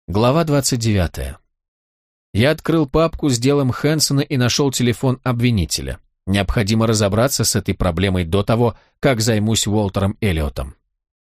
Глава 29. Я открыл папку с делом Хэнсона и нашел телефон обвинителя. Необходимо разобраться с этой проблемой до того, как займусь Уолтером Эллиотом.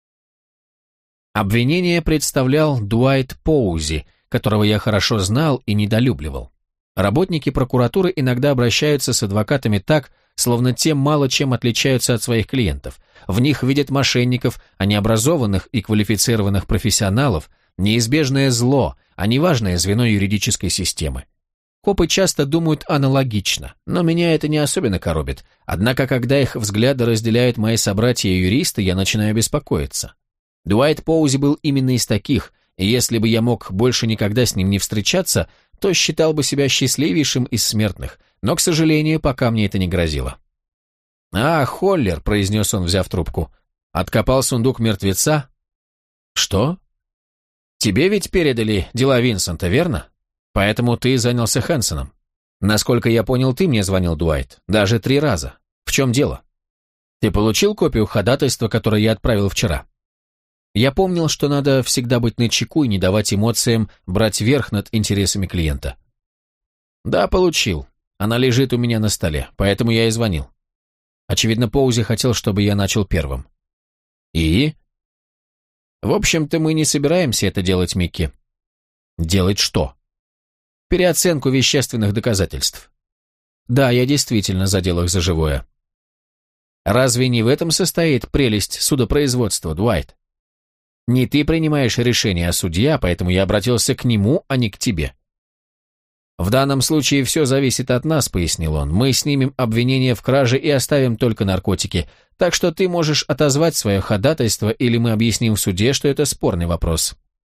Обвинение представлял Дуайт Поузи, которого я хорошо знал и недолюбливал. Работники прокуратуры иногда обращаются с адвокатами так, словно те мало чем отличаются от своих клиентов. В них видят мошенников, а не образованных и квалифицированных профессионалов, неизбежное зло, а не важное звено юридической системы. Копы часто думают аналогично, но меня это не особенно коробит. Однако, когда их взгляды разделяют мои собратья-юристы, я начинаю беспокоиться. Дуайт Поузи был именно из таких, и если бы я мог больше никогда с ним не встречаться, то считал бы себя счастливейшим из смертных, но, к сожалению, пока мне это не грозило. «А, Холлер», — произнес он, взяв трубку, — «откопал сундук мертвеца?» «Что?» «Тебе ведь передали дела Винсента, верно? Поэтому ты занялся Хэнсоном. Насколько я понял, ты мне звонил, Дуайт, даже 3 раза. В чем дело? Ты получил копию ходатайства, которое я отправил вчера?» Я помнил, что надо всегда быть начеку и не давать эмоциям брать верх над интересами клиента. «Да, получил. Она лежит у меня на столе, поэтому я и звонил». Очевидно, Поузи хотел, чтобы я начал первым. «И?» «В общем-то, мы не собираемся это делать, Микки». «Делать что?» «Переоценку вещественных доказательств». «Да, я действительно задел их за живое». «Разве не в этом состоит прелесть судопроизводства, Дуайт? Не ты принимаешь решение, а судья, поэтому я обратился к нему, а не к тебе». «В данном случае все зависит от нас», — пояснил он. «Мы снимем обвинение в краже и оставим только наркотики, так что ты можешь отозвать свое ходатайство, или мы объясним в суде, что это спорный вопрос».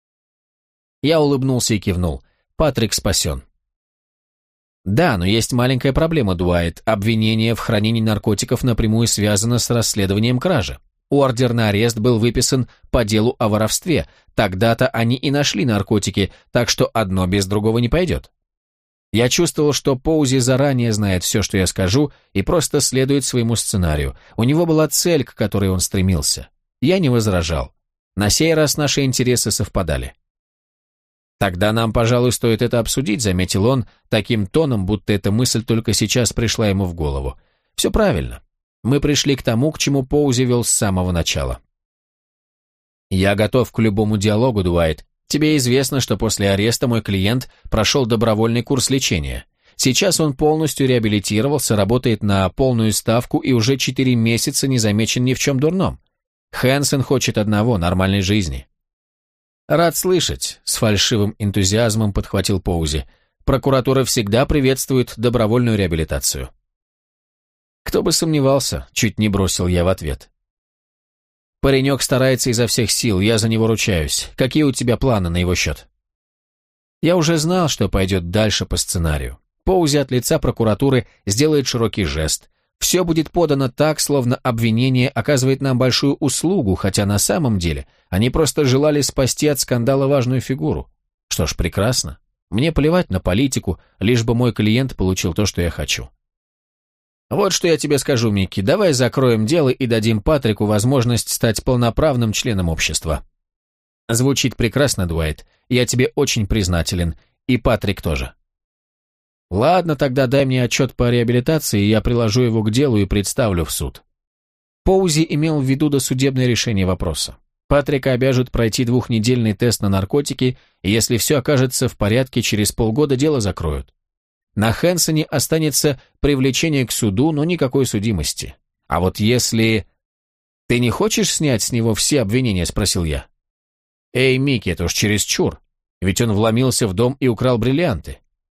Я улыбнулся и кивнул. Патрик спасен. «Да, но есть маленькая проблема, Дуайт. Обвинение в хранении наркотиков напрямую связано с расследованием кражи. Ордер на арест был выписан по делу о воровстве. Тогда-то они и нашли наркотики, так что одно без другого не пойдет». Я чувствовал, что Поузи заранее знает все, что я скажу, и просто следует своему сценарию. У него была цель, к которой он стремился. Я не возражал. На сей раз наши интересы совпадали. «Тогда нам, пожалуй, стоит это обсудить», — заметил он, таким тоном, будто эта мысль только сейчас пришла ему в голову. «Все правильно. Мы пришли к тому, к чему Поузи вел с самого начала». «Я готов к любому диалогу, Дуайт. Тебе известно, что после ареста мой клиент прошел добровольный курс лечения. Сейчас он полностью реабилитировался, работает на полную ставку и уже 4 месяца не замечен ни в чем дурном. Хэнсон хочет одного — нормальной жизни». «Рад слышать», — с фальшивым энтузиазмом подхватил Поузи. «Прокуратура всегда приветствует добровольную реабилитацию». «Кто бы сомневался», — чуть не бросил я в ответ. «Паренек старается изо всех сил, я за него ручаюсь. Какие у тебя планы на его счет?» Я уже знал, что пойдет дальше по сценарию. Поузи от лица прокуратуры сделает широкий жест. Все будет подано так, словно обвинение оказывает нам большую услугу, хотя на самом деле они просто желали спасти от скандала важную фигуру. Что ж, прекрасно. Мне плевать на политику, лишь бы мой клиент получил то, что я хочу. «Вот что я тебе скажу, Микки, давай закроем дело и дадим Патрику возможность стать полноправным членом общества». «Звучит прекрасно, Дуайт. Я тебе очень признателен. И Патрик тоже». «Ладно, тогда дай мне отчет по реабилитации, и я приложу его к делу и представлю в суд». Поузи имел в виду досудебное решение вопроса. Патрика обяжут пройти 2-недельный тест на наркотики, и если все окажется в порядке, через полгода дело закроют. На Хэнсоне останется привлечение к суду, но никакой судимости. А вот если... «Ты не хочешь снять с него все обвинения?» – спросил я. «Эй, Микки, это уж чересчур. Ведь он вломился в дом и украл бриллианты».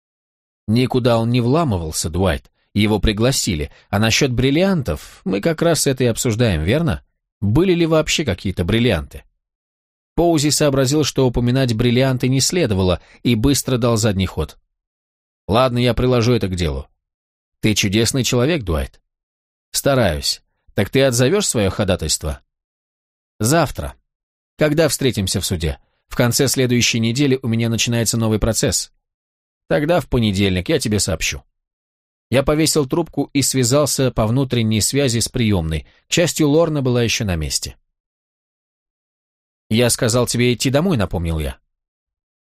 «Никуда он не вламывался, Дуайт. Его пригласили. А насчет бриллиантов мы как раз это и обсуждаем, верно? Были ли вообще какие-то бриллианты?» Поузи сообразил, что упоминать бриллианты не следовало, и быстро дал задний ход. «Ладно, я приложу это к делу». «Ты чудесный человек, Дуайт». «Стараюсь. Так ты отзовешь свое ходатайство?» «Завтра. Когда встретимся в суде? В конце следующей недели у меня начинается новый процесс. Тогда в понедельник я тебе сообщу». Я повесил трубку и связался по внутренней связи с приемной. К счастью, Лорна была еще на месте. «Я сказал тебе идти домой», — напомнил я.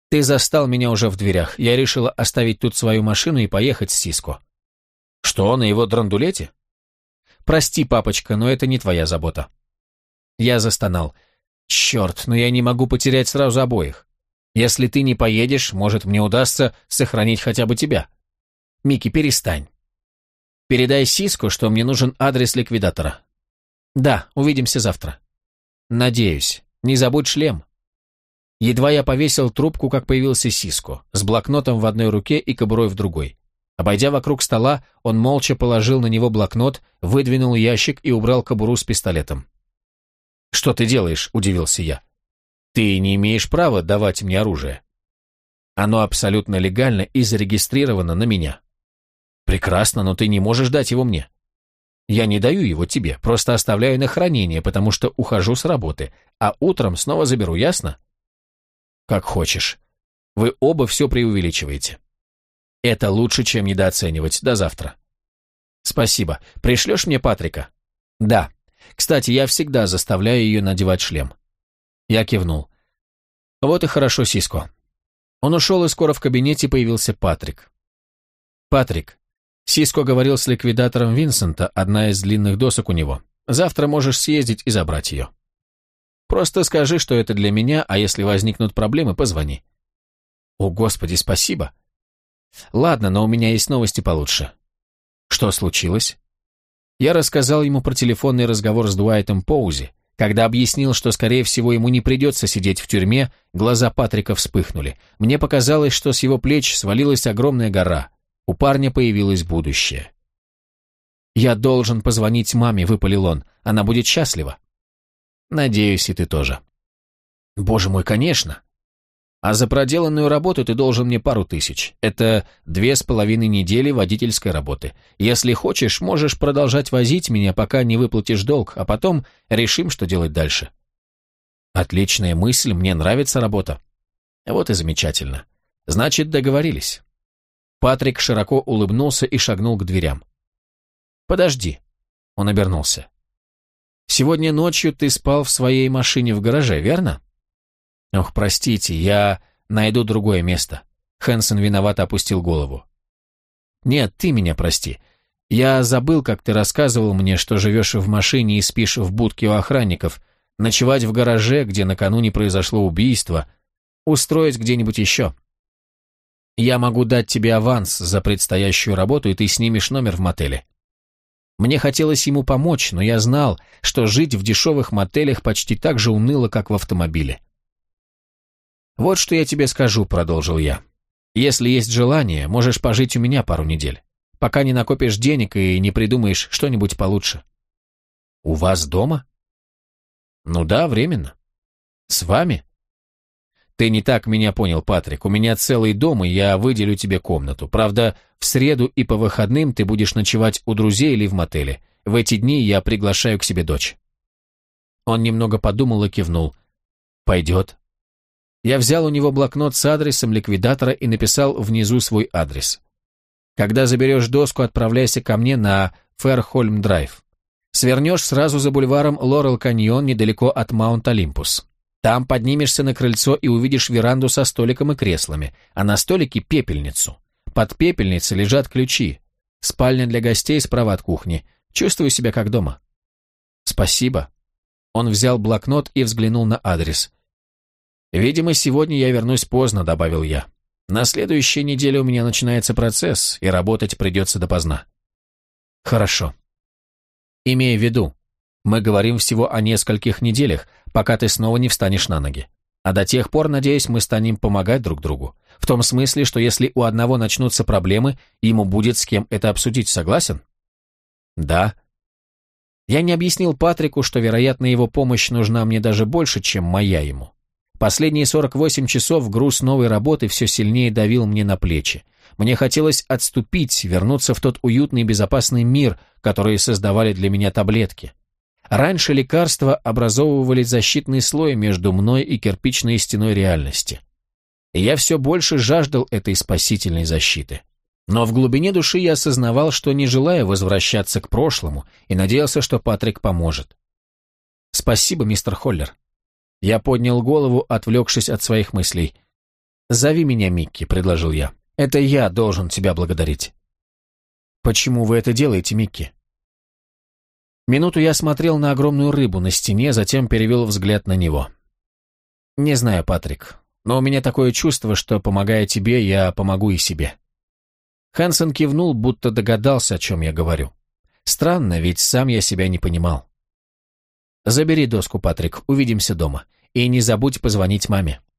Ты застал меня уже в дверях. Я решила оставить тут свою машину и поехать с Сиско. Что, на его драндулете? Прости, папочка, но это не твоя забота. Я застонал. Черт, но я не могу потерять сразу обоих. Если ты не поедешь, может, мне удастся сохранить хотя бы тебя. Микки, перестань. Передай Сиско, что мне нужен адрес ликвидатора. Да, увидимся завтра. Надеюсь. Не забудь шлем. Едва я повесил трубку, как появился Сиско, с блокнотом в одной руке и кобурой в другой. Обойдя вокруг стола, он молча положил на него блокнот, выдвинул ящик и убрал кобуру с пистолетом. «Что ты делаешь?» – удивился я. «Ты не имеешь права давать мне оружие. Оно абсолютно легально и зарегистрировано на меня». «Прекрасно, но ты не можешь дать его мне». «Я не даю его тебе, просто оставляю на хранение, потому что ухожу с работы, а утром снова заберу, ясно?» «Как хочешь. Вы оба все преувеличиваете». «Это лучше, чем недооценивать. До завтра». «Спасибо. Пришлешь мне Патрика?» «Да. Кстати, я всегда заставляю ее надевать шлем». Я кивнул. «Вот и хорошо, Сиско». Он ушел, и скоро в кабинете появился Патрик. «Патрик, Сиско говорил с ликвидатором Винсента, одна из длинных досок у него. Завтра можешь съездить и забрать ее. Просто скажи, что это для меня, а если возникнут проблемы, позвони». «О, Господи, спасибо». «Ладно, но у меня есть новости получше». «Что случилось?» Я рассказал ему про телефонный разговор с Дуайтом Поузи. Когда объяснил, что, скорее всего, ему не придется сидеть в тюрьме, глаза Патрика вспыхнули. Мне показалось, что с его плеч свалилась огромная гора. У парня появилось будущее. «Я должен позвонить маме», — выпалил он. «Она будет счастлива». «Надеюсь, и ты тоже». «Боже мой, конечно. А за проделанную работу ты должен мне 5000. Это 2,5 недели водительской работы. Если хочешь, можешь продолжать возить меня, пока не выплатишь долг, а потом решим, что делать дальше». «Отличная мысль, мне нравится работа». «Вот и замечательно. Значит, договорились». Патрик широко улыбнулся и шагнул к дверям. «Подожди». Он обернулся. «Сегодня ночью ты спал в своей машине в гараже, верно?» «Ох, простите, я найду другое место». Хэнсон виновато опустил голову. «Нет, ты меня прости. Я забыл, как ты рассказывал мне, что живешь в машине и спишь в будке у охранников, ночевать в гараже, где накануне произошло убийство, устроить где-нибудь еще. Я могу дать тебе аванс за предстоящую работу, и ты снимешь номер в мотеле». Мне хотелось ему помочь, но я знал, что жить в дешевых мотелях почти так же уныло, как в автомобиле. «Вот что я тебе скажу», — продолжил я. «Если есть желание, можешь пожить у меня пару недель, пока не накопишь денег и не придумаешь что-нибудь получше». «У вас дома?» «Ну да, временно». «С вами?» «Ты не так меня понял, Патрик. У меня целый дом, и я выделю тебе комнату. Правда, в среду и по выходным ты будешь ночевать у друзей или в мотеле. В эти дни я приглашаю к себе дочь». Он немного подумал и кивнул. «Пойдет». Я взял у него блокнот с адресом ликвидатора и написал внизу свой адрес. «Когда заберешь доску, отправляйся ко мне на Фэрхольм-драйв. Свернешь сразу за бульваром Лорел-каньон недалеко от Маунт-Олимпус. Там поднимешься на крыльцо и увидишь веранду со столиком и креслами, а на столике пепельницу. Под пепельницей лежат ключи. Спальня для гостей справа от кухни. Чувствую себя как дома». «Спасибо». Он взял блокнот и взглянул на адрес. «Видимо, сегодня я вернусь поздно», — добавил я. «На следующей неделе у меня начинается процесс, и работать придется допоздна». «Хорошо. Имея в виду, мы говорим всего о нескольких неделях, пока ты снова не встанешь на ноги. А до тех пор, надеюсь, мы станем помогать друг другу. В том смысле, что если у одного начнутся проблемы, ему будет с кем это обсудить, согласен?» «Да». Я не объяснил Патрику, что, вероятно, его помощь нужна мне даже больше, чем моя ему. Последние 48 часов груз новой работы все сильнее давил мне на плечи. Мне хотелось отступить, вернуться в тот уютный и безопасный мир, который создавали для меня таблетки. Раньше лекарства образовывали защитный слой между мной и кирпичной стеной реальности. И я все больше жаждал этой спасительной защиты. Но в глубине души я осознавал, что не желаю возвращаться к прошлому, и надеялся, что Патрик поможет. «Спасибо, мистер Холлер». Я поднял голову, отвлекшись от своих мыслей. «Зови меня Микки», — предложил я. «Это я должен тебя благодарить». «Почему вы это делаете, Микки?» Минуту я смотрел на огромную рыбу на стене, затем перевел взгляд на него. «Не знаю, Патрик, но у меня такое чувство, что, помогая тебе, я помогу и себе». Хансен кивнул, будто догадался, о чем я говорю. Странно, ведь сам я себя не понимал. «Забери доску, Патрик, увидимся дома. И не забудь позвонить маме».